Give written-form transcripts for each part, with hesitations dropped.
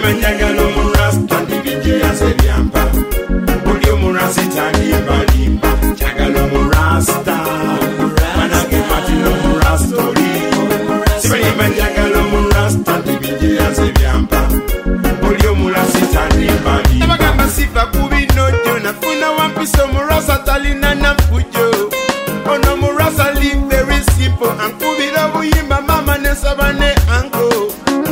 manjagala omurasta ndibinjira sebyampa buli omurasita ndimbalimba njagala omurasta manange matino omurasta oli simanyi manjagala omurasta ndibinjira sebyampa buli omurasita ndimbalimba abagamba sifa kubinojjo nafuna wampisa omurasa talina nafujo ono omurasa live very simple ankubira obuyimba mama nesaba ne anko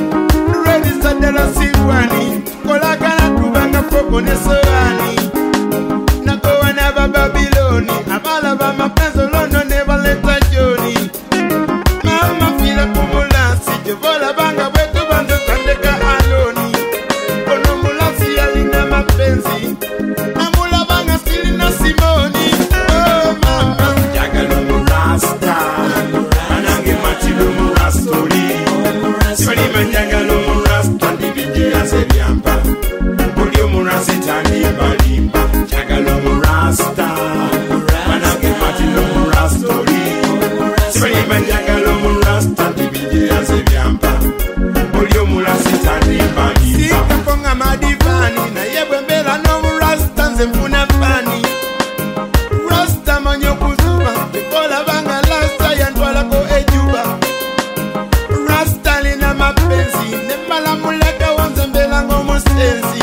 Sadala Sivani, Kolakana Kubanga Popo Nesovani, Nakoana Babiloni, Amalaba Mapenzo London never let a journey. Mama Fila Pumulasi, Jevola Banga Beto Bando Kandeka Aloni, Konomulasi Alina Mapenzi, Amula Banga Stilina Simoni, oh Mama, Jagalo Rasta, Anange Matilu Murastori, Soli Manjagalo. Sebyampa buli omurasita ndimbalimba njagala omurasta manange matino omurasta oli simanyi njagala omurasta ndibinjira sebyampa buli omurasita ndimbalimba sikafonga madivani naye bwe mbeera n'omurasta nze nfuna fani rasta manyi okuzuba tekolabanga lasta yantwalako ejuba rasta alina mapenzi nembalamula Musenzi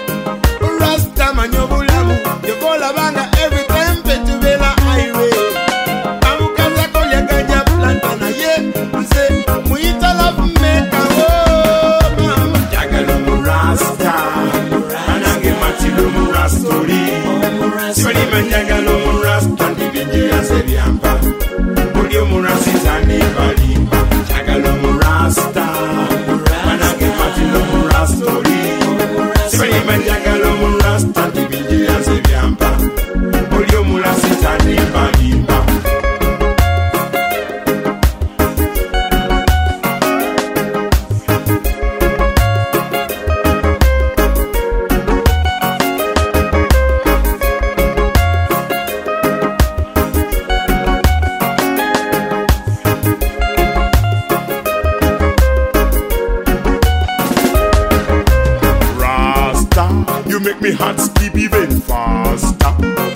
Rasta manyobulamu Yokola banga every time Petuvela highway Amukaza kolya ganja planta na ye Nse muita love maker Oh mama Jagalo murasta Manange matilu murastori Soli manjagalo murasta Ndibinjira sebyampa Buli omurasita ndimbalimba Jagalo murasta Manange matilu murastori Manjagalo murasta ndibinjira sebyampa buli omurasita ndimbalimba You make me heart skip even faster.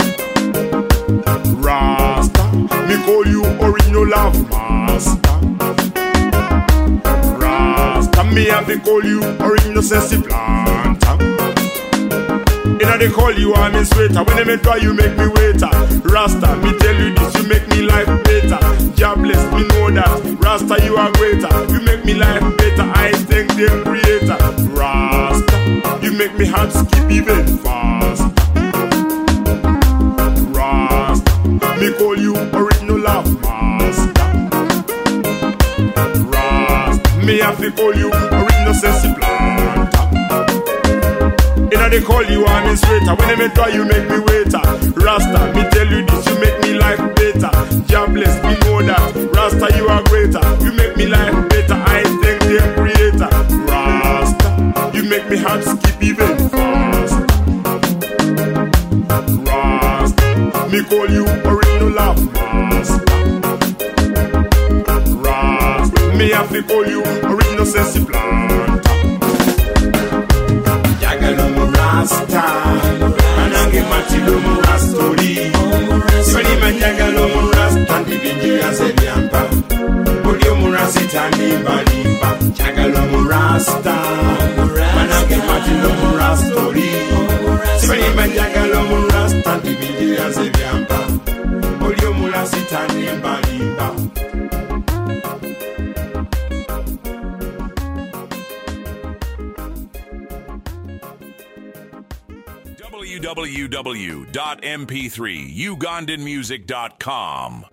Rasta, me call you original love master. Rasta, me have to call you original sensi planter. Inna they call you I'm in sweater. When they try you make me waiter. Rasta, me tell you this, you make me life better. Jobless, me know that. Rasta, you are greater. You make me life better. I thank the creator. Rasta, you make me heart skip even faster. Rasta, me call you original love master. Rasta, me have to call you original sensi planter. Inna they call you I'm in sweater. When they try you make me waiter. Rasta, me tell you this, you make me life better. Jobless, me know that. Rasta, you are greater. You make me life better. I thank the creator. Rasta, you make me heart skip even faster. Rasta, me call you original love master. Rasta, me have to call you original sensi planter. Jagalo murasta manange matilu murastori Soli manjagalo murasta ndibinjira sebyampa buli omurasita ndimbalimba Jagalo murasta manange matilu murastori Soli manjagalo murasta ndibinjira sebyampa buli omurasita ndimbalimba www.mp3ugandanmusic.com